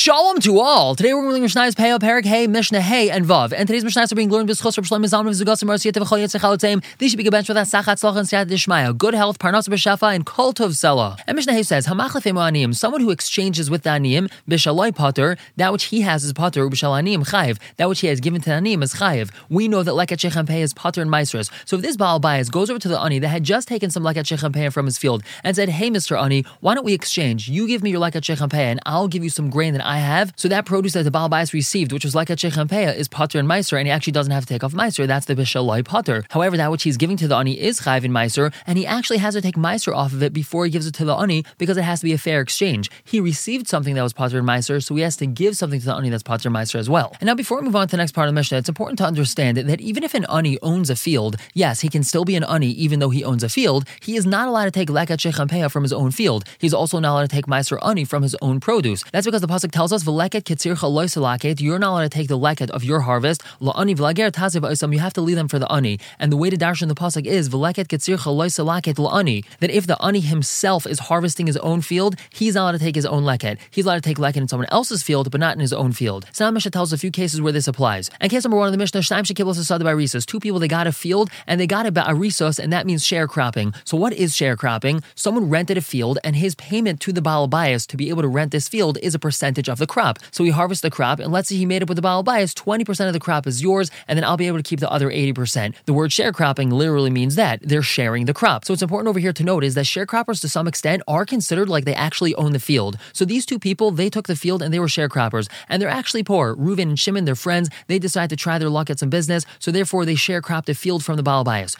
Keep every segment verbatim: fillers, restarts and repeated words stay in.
Shalom to all. Today we're learning Mishnah's Peah, Perek Hey, Mishnah Hey, and Vav. And today's Mishnahs are being learned b'schus Reb Shlomo Zalman v'Zugas Marcy Yetiv V'chol Yitzchak Halotzim. These should be good bench for that Sachat Tzlach and Siyat Dishmaya, good health, Parnas b'Shafa, and Kol Tov Sela. And Mishnah Hey says, Hamachlefim Aniyim, someone who exchanges with the Aniyim, B'Shaloi Pater, that which he has is Pater, B'Shal Aniyim Chayiv, that which he has given to the Aniyim is Chayiv. We know that Leket Shechem Peah is Pater and Maisros. So if this Baal Bayis goes over to the Ani that had just taken some Leket Shechem Peah from his field and said, hey Mister Ani, why don't we exchange? You give me your Leket Shechem Peah and I'll give you some grain that I have. So that produce that the Baal Bayis received, which was like a Shechem Peah, is Pater and Meiser, and he actually doesn't have to take off Meiser. That's the Bishalai Pater. However, that which he's giving to the Ani is Chayiv in Meiser, and he actually has to take Meiser off of it before he gives it to the Ani because it has to be a fair exchange. He received something that was Pater and Meiser, so he has to give something to the Ani that's Pater and Meiser as well. And now before we move on to the next part of the Mishnah, it's important to understand that even if an Ani owns a field, yes, he can still be an Ani even though he owns a field. He is not allowed to take Leket Shechem Peah from his own field. He's also not allowed to take Meiser Ani from his own produce. That's because the pasuk tells us, V'leket kitzircha loy selaket, you're not allowed to take the leket of your harvest. La'ani v'lager taziv ha'isam, you have to leave them for the ani. And the way to darshan the pasuk is v'leket kitzircha loy selaket la'ani, that if the ani himself is harvesting his own field, he's not allowed to take his own leket. He's allowed to take leket in someone else's field, but not in his own field. So now Mishnah tells us a few cases where this applies. And case number one of the Mishnah, Shnaim shekiblos asada b'arisos, two people, they got a field and they got it by arisos, and that means sharecropping. So what is sharecropping? Someone rented a field, and his payment to the Baal Bayis to be able to rent this field is a percentage of the crop. So he harvests the crop, and let's say he made up with the Baal Bayis, twenty percent of the crop is yours, and then I'll be able to keep the other eighty percent. The word sharecropping literally means that they're sharing the crop. So what's important over here to note is that sharecroppers to some extent are considered like they actually own the field. So these two people, they took the field and they were sharecroppers, and they're actually poor. Reuven and Shimon, they're friends, they decide to try their luck at some business, so therefore they sharecropped a field from the Baal Bayis.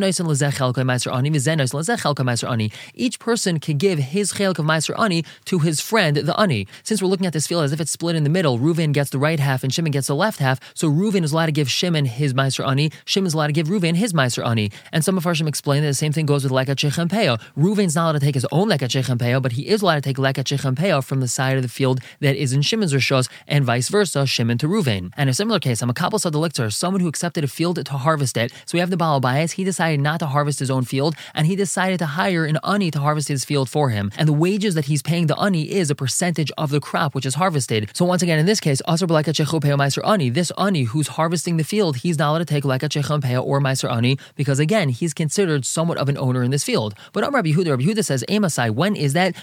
Each person can give his chelk of Meiser Ani to his friend, the Ani. Since we're looking at this field as if it's split in the middle, Reuven gets the right half and Shimon gets the left half, so Reuven is allowed to give Shimon his Meiser Ani, Shimon is allowed to give Reuven his Meiser Ani. And some of Farshim explain that the same thing goes with Leket Shechem Peah. Reuven's not allowed to take his own Leket Shechem Peah, but he is allowed to take Leket Shechem Peah from the side of the field that is in Shimon's Rishos, and vice versa, Shimon to Reuven. And a similar case, I'm a Kabbalah Sadalikter, someone who accepted a field to harvest it. So we have the Baal Bayis, he decided not to harvest his own field, and he decided to hire an Ani to harvest his field for him. And the wages that he's paying the Ani is a percentage of the crop which is harvested. So once again, in this case, Asar b'Leket Shechem Peah Meiser Ani, this Ani who's harvesting the field, he's not allowed to take Leket Shechem Peah or Meiser Ani, because again, he's considered somewot of an owner in this field. But Amar Rabbi Yehuda, Rabbi Yehuda says, Emasai, when is that?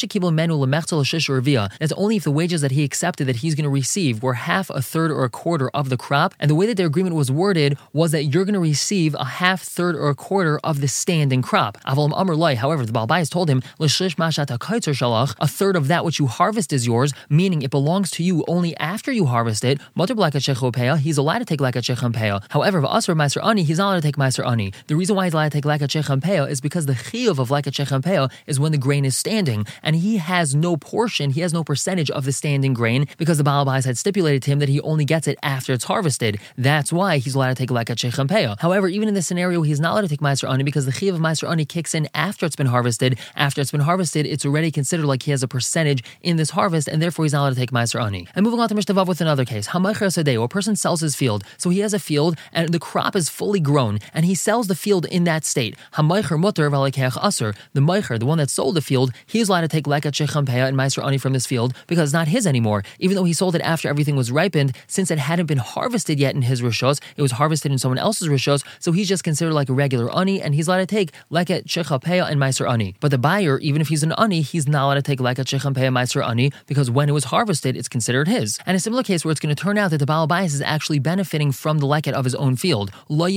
That's only if the wages that he accepted that he's going to receive were half, a third, or a quarter of the crop. And the way that their agreement was worded was that you're going to receive a half, third, or a quarter of the standing crop. However, the Baal Bayis told him, a third of that which you harvest is yours, meaning it belongs to you only after you harvest it. He's allowed to take Leket Shechem Peah. However, Asar Meiser Ani, he's not allowed to take Meiser Ani. The reason why he's allowed to take Leket Shechem Peah is because the chiyuv of Leket Shechem Peah is when the grain is standing, and he has no portion, he has no percentage of the standing grain, because the Baal Bayis had stipulated to him that he only gets it after it's harvested. That's why he's allowed to take Leket Shechem Peah. However, even in this scenario, he's not allowed to take Meiser Ani because the chiyuv of Meiser Ani kicks in after it's been harvested. After it's been harvested, it's already considered like he has a percentage in this harvest, and therefore he's not allowed to take Meiser Ani. And moving on to Mishnah Vav with another case, Hamaycher Sadeh, a person sells his field. So he has a field, and the crop is fully grown, and he sells the field in that state. Hamaycher Mutter v'Alekeach Asur, the Meicher, the one that sold the field, he's allowed to take Leket Shechem Peah and Meiser Ani from this field because it's not his anymore. Even though he sold it after everything was ripened, since it hadn't been harvested yet in his Rishos, it was harvested in someone else's Rishos, so he's just considered like a regular Ani, and he's allowed to take Leket Shechem Peah and Meiser Ani. But the buyer, even if he's an Ani, he's not allowed to take Leket Shechem Peah and Meiser Ani because when it was harvested, it's considered his. And a similar case where it's going to turn out that the Baal Bayis is actually benefiting from the leket of his own field.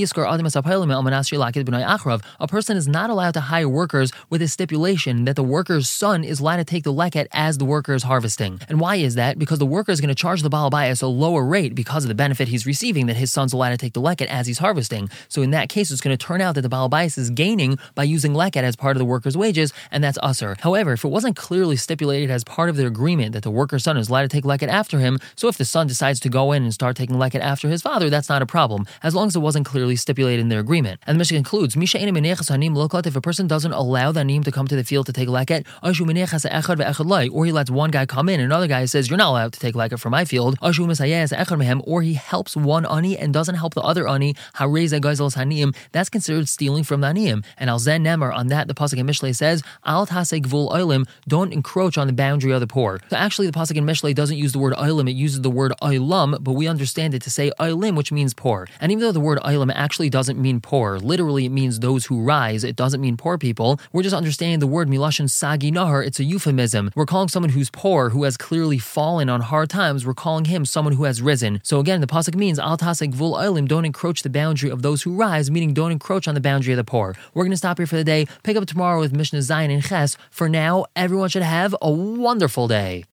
A person is not allowed to hire workers with a stipulation that the worker's son is allowed to take the leket as the worker is harvesting. And why is that? Because the worker is going to charge the Baal Bayis a lower rate because of the benefit he's receiving that his son's allowed to take the leket as he's harvesting. So in that case, it's going to turn out that the Baal Bayis is gaining by using leket as part of the worker's wages, and that's usur. However, if it wasn't clearly stipulated as part of the agreement that the worker's son is allowed to take leket after him, so if the son decides to go in and start taking leket after his father, that's not a problem, as long as it wasn't clearly stipulated in their agreement. And the Mishnah concludes, if a person doesn't allow the anim to come to the field to take leket, or he lets one guy come in and another guy says, you're not allowed to take leket from my field, or he helps one ani and doesn't help the other ani, that's considered stealing from the aniyim. And al zen nemer, on that the pasuk in Mishlei says, al tasei gvul olim, don't encroach on the boundary of the poor. So actually the pasuk in Mishlei doesn't use the word oilim, it uses the word oilam, but we understand it to say oilim, which means poor. And even though the word oilim actually doesn't mean poor, literally it means those who rise, it doesn't mean poor people, we're just understanding the word milashon sagi nahar, it's a euphemism. We're calling someone who's poor, who has clearly fallen on hard times, we're calling him someone who has risen. So again, the pasuk means al tasek vul oilim, don't encroach the boundary of those who rise, meaning don't encroach on the boundary of the poor. We're going to stop here for the day, pick up tomorrow with Mishnah Zayin and Ches. For now, everyone should have a wonderful day.